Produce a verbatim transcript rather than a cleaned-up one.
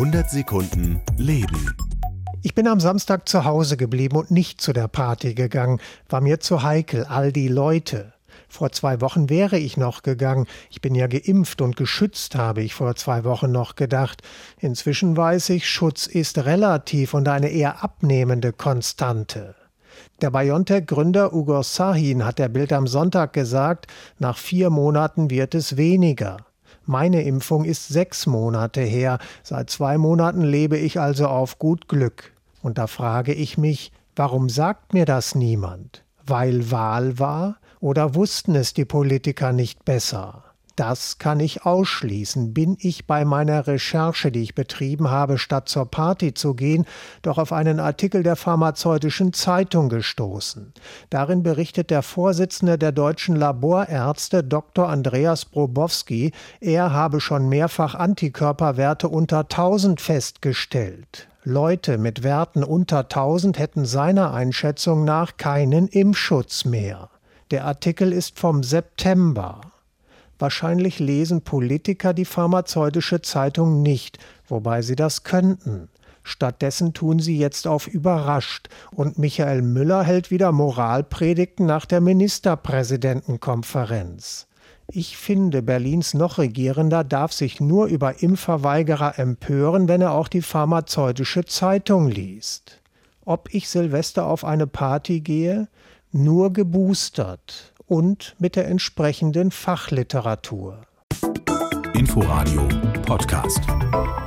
hundert Sekunden Leben. Ich bin am Samstag zu Hause geblieben und nicht zu der Party gegangen. War mir zu heikel, all die Leute. Vor zwei Wochen wäre ich noch gegangen. Ich bin ja geimpft und geschützt, habe ich vor zwei Wochen noch gedacht. Inzwischen weiß ich, Schutz ist relativ und eine eher abnehmende Konstante. Der BioNTech-Gründer Ugur Sahin hat der Bild am Sonntag gesagt, nach vier Monaten wird es weniger. Meine Impfung ist sechs Monate her. Seit zwei Monaten lebe ich also auf gut Glück. Und da frage ich mich, warum sagt mir das niemand? Weil Wahl war? Oder wussten es die Politiker nicht besser? Das kann ich ausschließen. Bin ich bei meiner Recherche, die ich betrieben habe, statt zur Party zu gehen, doch auf einen Artikel der Pharmazeutischen Zeitung gestoßen. Darin berichtet der Vorsitzende der deutschen Laborärzte, Doktor Andreas Brobowski, er habe schon mehrfach Antikörperwerte unter tausend festgestellt. Leute mit Werten unter tausend hätten seiner Einschätzung nach keinen Impfschutz mehr. Der Artikel ist vom September. Wahrscheinlich lesen Politiker die Pharmazeutische Zeitung nicht, wobei sie das könnten. Stattdessen tun sie jetzt auf überrascht und Michael Müller hält wieder Moralpredigten nach der Ministerpräsidentenkonferenz. Ich finde, Berlins noch Regierender darf sich nur über Impfverweigerer empören, wenn er auch die Pharmazeutische Zeitung liest. Ob ich Silvester auf eine Party gehe? Nur geboostert und mit der entsprechenden Fachliteratur. Inforadio Podcast.